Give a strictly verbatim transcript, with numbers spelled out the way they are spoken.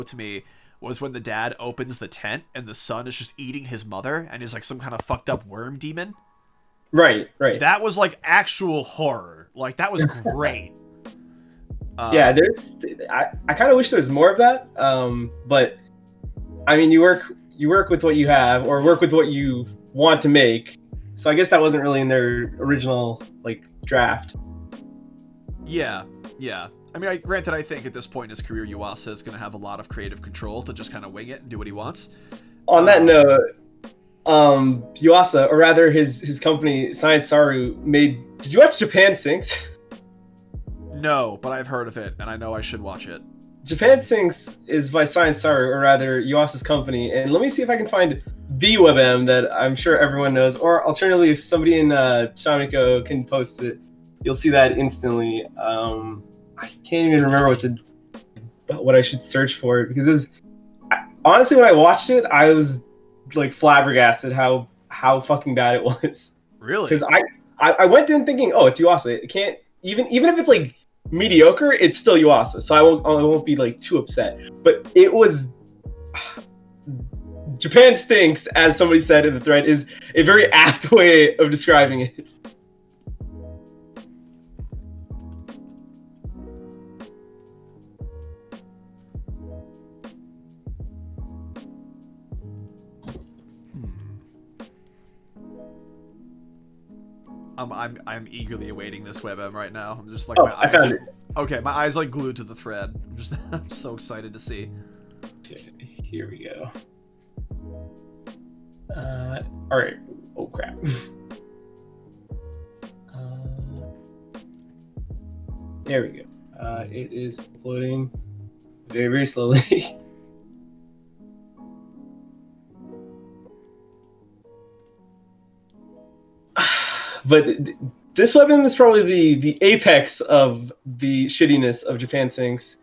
to me was when the dad opens the tent and the son is just eating his mother and is like some kind of fucked up worm demon. Right, right. That was like actual horror. Like that was great. um, yeah, there's. I, I kind of wish there was more of that. Um, but I mean, you work you work with what you have, or work with what you want to make. So I guess that wasn't really in their original like draft. Yeah, yeah. I mean, I, granted, I think at this point in his career, Yuasa is going to have a lot of creative control to just kind of wing it and do what he wants. On uh, that note, um, Yuasa, or rather his his company Science Saru, made. Did you watch Japan Sinks? No, but I've heard of it, and I know I should watch it. Japan Sinks is by Science Saru, or rather Yuasa's company. And let me see if I can find the WebM that I'm sure everyone knows. Or alternatively, if somebody in uh, Shamiko can post it, you'll see that instantly. Um, I can't even remember what to what I should search for it, because it was, honestly, when I watched it, I was like flabbergasted how how fucking bad it was. Really? Because I, I I went in thinking, oh, it's Yuasa. It can't even even if it's like mediocre, it's still Yuasa. So I won't I won't be like too upset. But it was. Japan Stinks, as somebody said in the thread, is a very apt way of describing it. I'm I'm I'm eagerly awaiting this WebM right now. I'm just like oh, my I eyes found are, it. Okay, my eyes like glued to the thread. I'm just I'm so excited to see. Okay, here we go. Uh, all right. Oh crap. uh, there we go. Uh, it is uploading very very slowly. But this weapon is probably the, the apex of the shittiness of Japan Sinks.